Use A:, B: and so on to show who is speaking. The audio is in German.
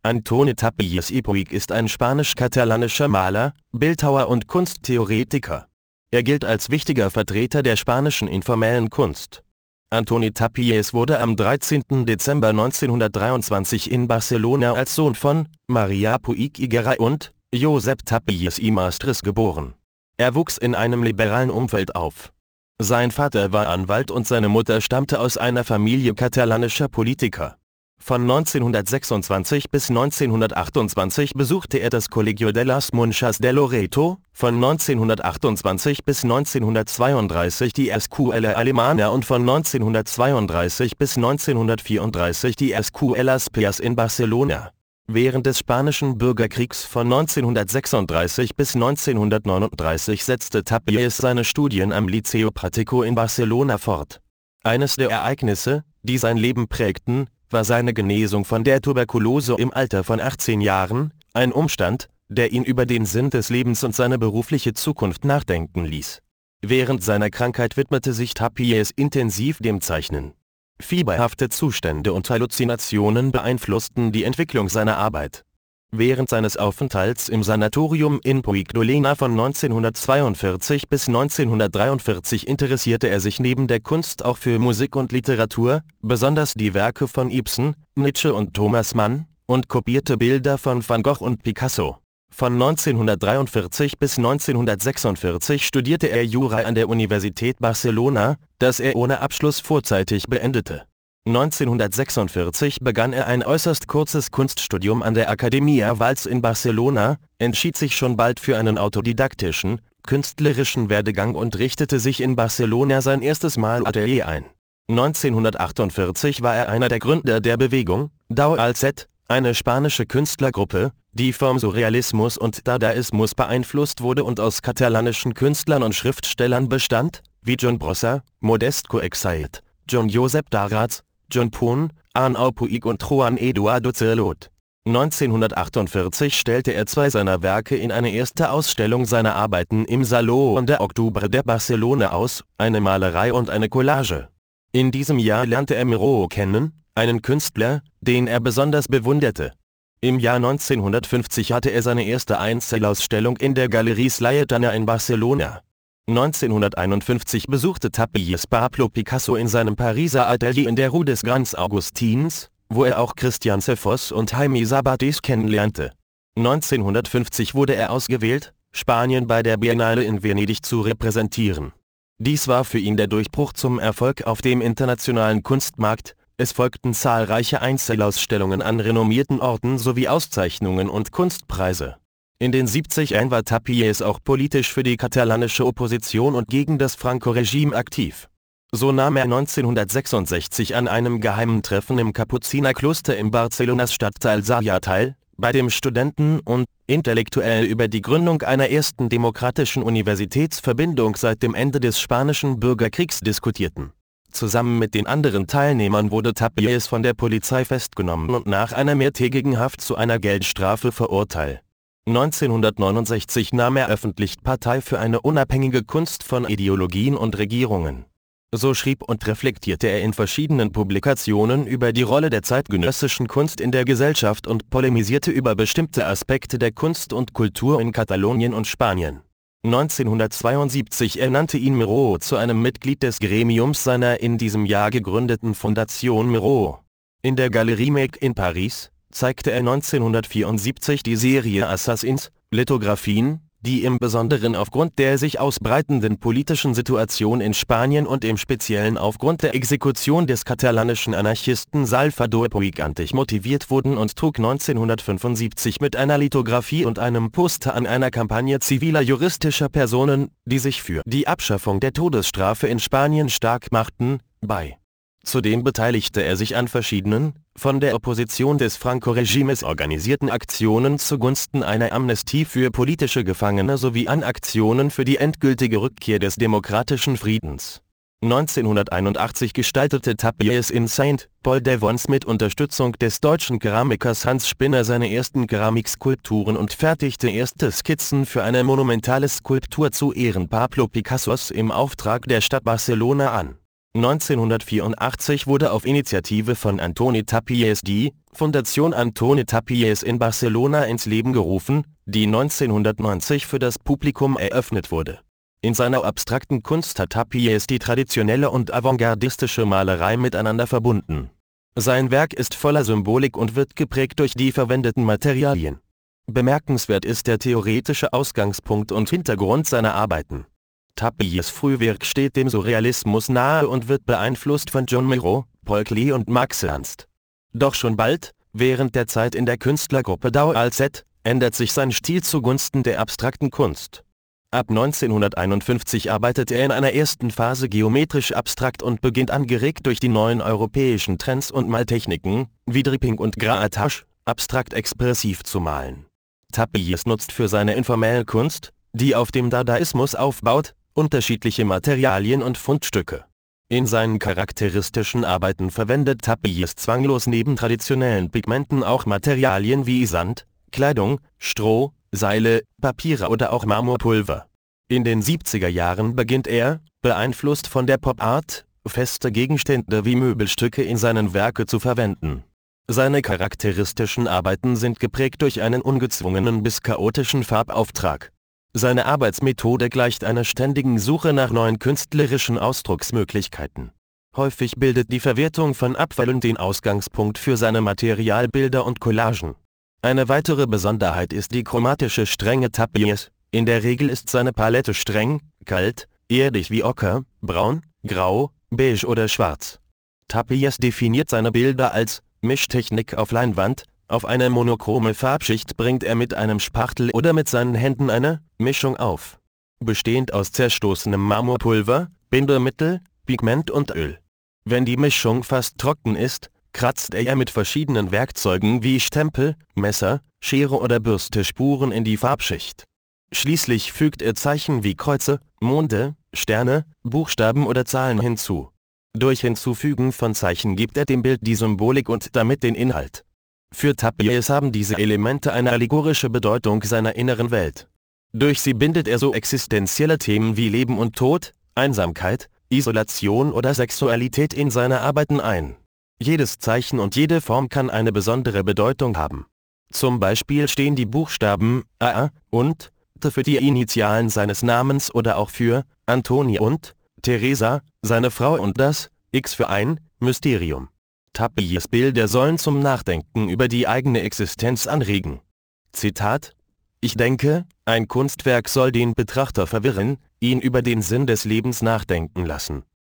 A: Antoni Tàpies i Puig ist ein spanisch-katalanischer Maler, Bildhauer und Kunsttheoretiker. Er gilt als wichtiger Vertreter der spanischen informellen Kunst. Antoni Tàpies wurde am 13. Dezember 1923 in Barcelona als Sohn von Maria Puig i Garay und Josep Tàpies i Mestres geboren. Er wuchs in einem liberalen Umfeld auf. Sein Vater war Anwalt und seine Mutter stammte aus einer Familie katalanischer Politiker. Von 1926 bis 1928 besuchte er das Colegio de las Monjas de Loreto, von 1928 bis 1932 die Escuela Alemana und von 1932 bis 1934 die Escuelas Pias in Barcelona. Während des Spanischen Bürgerkriegs von 1936 bis 1939 setzte Tàpies seine Studien am Liceo Práctico in Barcelona fort. Eines der Ereignisse, die sein Leben prägten, war seine Genesung von der Tuberkulose im Alter von 18 Jahren, ein Umstand, der ihn über den Sinn des Lebens und seine berufliche Zukunft nachdenken ließ. Während seiner Krankheit widmete sich Tàpies intensiv dem Zeichnen. Fieberhafte Zustände und Halluzinationen beeinflussten die Entwicklung seiner Arbeit. Während seines Aufenthalts im Sanatorium in Puigdolena von 1942 bis 1943 interessierte er sich neben der Kunst auch für Musik und Literatur, besonders die Werke von Ibsen, Nietzsche und Thomas Mann, und kopierte Bilder von Van Gogh und Picasso. Von 1943 bis 1946 studierte er Jura an der Universität Barcelona, das er ohne Abschluss vorzeitig beendete. 1946 begann er ein äußerst kurzes Kunststudium an der Academia Valls in Barcelona, entschied sich schon bald für einen autodidaktischen, künstlerischen Werdegang und richtete sich in Barcelona sein erstes Malatelier ein. 1948 war er einer der Gründer der Bewegung Dau al Set, eine spanische Künstlergruppe, die vom Surrealismus und Dadaismus beeinflusst wurde und aus katalanischen Künstlern und Schriftstellern bestand, wie Joan Brossa, Modest Coexait, Joan Josep Darats, John Pon, Arnau Puig und Juan Eduardo Zerlot. 1948 stellte er zwei seiner Werke in eine erste Ausstellung seiner Arbeiten im Salón de Octubre de Barcelona aus, eine Malerei und eine Collage. In diesem Jahr lernte er Miró kennen, einen Künstler, den er besonders bewunderte. Im Jahr 1950 hatte er seine erste Einzelausstellung in der Galeries Laietana in Barcelona. 1951 besuchte Tàpies Pablo Picasso in seinem Pariser Atelier in der Rue des Grands Augustins, wo er auch Christian Cephos und Jaime Sabatés kennenlernte. 1950 wurde er ausgewählt, Spanien bei der Biennale in Venedig zu repräsentieren. Dies war für ihn der Durchbruch zum Erfolg auf dem internationalen Kunstmarkt. Es folgten zahlreiche Einzelausstellungen an renommierten Orten sowie Auszeichnungen und Kunstpreise. In den 70er Jahren war Tàpies auch politisch für die katalanische Opposition und gegen das Franco-Regime aktiv. So nahm er 1966 an einem geheimen Treffen im Kapuzinerkloster im Barcelonas Stadtteil Sarrià teil, bei dem Studenten und Intellektuelle über die Gründung einer ersten demokratischen Universitätsverbindung seit dem Ende des Spanischen Bürgerkriegs diskutierten. Zusammen mit den anderen Teilnehmern wurde Tàpies von der Polizei festgenommen und nach einer mehrtägigen Haft zu einer Geldstrafe verurteilt. 1969 nahm er öffentlich Partei für eine unabhängige Kunst von Ideologien und Regierungen. So schrieb und reflektierte er in verschiedenen Publikationen über die Rolle der zeitgenössischen Kunst in der Gesellschaft und polemisierte über bestimmte Aspekte der Kunst und Kultur in Katalonien und Spanien. 1972 ernannte ihn Miró zu einem Mitglied des Gremiums seiner in diesem Jahr gegründeten Fondation Miró. In der Galerie Make in Paris zeigte er 1974 die Serie Assassins, Lithografien, die im Besonderen aufgrund der sich ausbreitenden politischen Situation in Spanien und im Speziellen aufgrund der Exekution des katalanischen Anarchisten Salvador Puig motiviert wurden und trug 1975 mit einer Lithografie und einem Poster an einer Kampagne ziviler juristischer Personen, die sich für die Abschaffung der Todesstrafe in Spanien stark machten, bei. Zudem beteiligte er sich an verschiedenen, von der Opposition des Franco-Regimes organisierten Aktionen zugunsten einer Amnestie für politische Gefangene sowie an Aktionen für die endgültige Rückkehr des demokratischen Friedens. 1981 gestaltete Tàpies in Saint-Paul-de-Vence mit Unterstützung des deutschen Keramikers Hans Spinner seine ersten Keramikskulpturen und fertigte erste Skizzen für eine monumentale Skulptur zu Ehren Pablo Picassos im Auftrag der Stadt Barcelona an. 1984 wurde auf Initiative von Antoni Tàpies die Fundación Antoni Tàpies in Barcelona ins Leben gerufen, die 1990 für das Publikum eröffnet wurde. In seiner abstrakten Kunst hat Tàpies die traditionelle und avantgardistische Malerei miteinander verbunden. Sein Werk ist voller Symbolik und wird geprägt durch die verwendeten Materialien. Bemerkenswert ist der theoretische Ausgangspunkt und Hintergrund seiner Arbeiten. Tàpies Frühwerk steht dem Surrealismus nahe und wird beeinflusst von John Miro, Paul Klee und Max Ernst. Doch schon bald, während der Zeit in der Künstlergruppe Dau-Alzett, ändert sich sein Stil zugunsten der abstrakten Kunst. Ab 1951 arbeitet er in einer ersten Phase geometrisch abstrakt und beginnt angeregt durch die neuen europäischen Trends und Maltechniken, wie Dripping und Grattage, abstrakt expressiv zu malen. Tàpies nutzt für seine informelle Kunst, die auf dem Dadaismus aufbaut, unterschiedliche Materialien und Fundstücke. In seinen charakteristischen Arbeiten verwendet Tàpies zwanglos neben traditionellen Pigmenten auch Materialien wie Sand, Kleidung, Stroh, Seile, Papiere oder auch Marmorpulver. In den 70er Jahren beginnt er, beeinflusst von der Pop-Art, feste Gegenstände wie Möbelstücke in seinen Werken zu verwenden. Seine charakteristischen Arbeiten sind geprägt durch einen ungezwungenen bis chaotischen Farbauftrag. Seine Arbeitsmethode gleicht einer ständigen Suche nach neuen künstlerischen Ausdrucksmöglichkeiten. Häufig bildet die Verwertung von Abfällen den Ausgangspunkt für seine Materialbilder und Collagen. Eine weitere Besonderheit ist die chromatische Strenge Tàpies. In der Regel ist seine Palette streng, kalt, erdig wie Ocker, braun, grau, beige oder schwarz. Tàpies definiert seine Bilder als Mischtechnik auf Leinwand. Auf eine monochrome Farbschicht bringt er mit einem Spachtel oder mit seinen Händen eine Mischung auf, bestehend aus zerstoßenem Marmorpulver, Bindemittel, Pigment und Öl. Wenn die Mischung fast trocken ist, kratzt er mit verschiedenen Werkzeugen wie Stempel, Messer, Schere oder Bürste Spuren in die Farbschicht. Schließlich fügt er Zeichen wie Kreuze, Monde, Sterne, Buchstaben oder Zahlen hinzu. Durch Hinzufügen von Zeichen gibt er dem Bild die Symbolik und damit den Inhalt. Für Tàpies haben diese Elemente eine allegorische Bedeutung seiner inneren Welt. Durch sie bindet er so existenzielle Themen wie Leben und Tod, Einsamkeit, Isolation oder Sexualität in seine Arbeiten ein. Jedes Zeichen und jede Form kann eine besondere Bedeutung haben. Zum Beispiel stehen die Buchstaben A und T für die Initialen seines Namens oder auch für Antoni und Teresa, seine Frau, und das X für ein Mysterium. Tàpies Bilder sollen zum Nachdenken über die eigene Existenz anregen. Zitat: Ich denke, ein Kunstwerk soll den Betrachter verwirren, ihn über den Sinn des Lebens nachdenken lassen.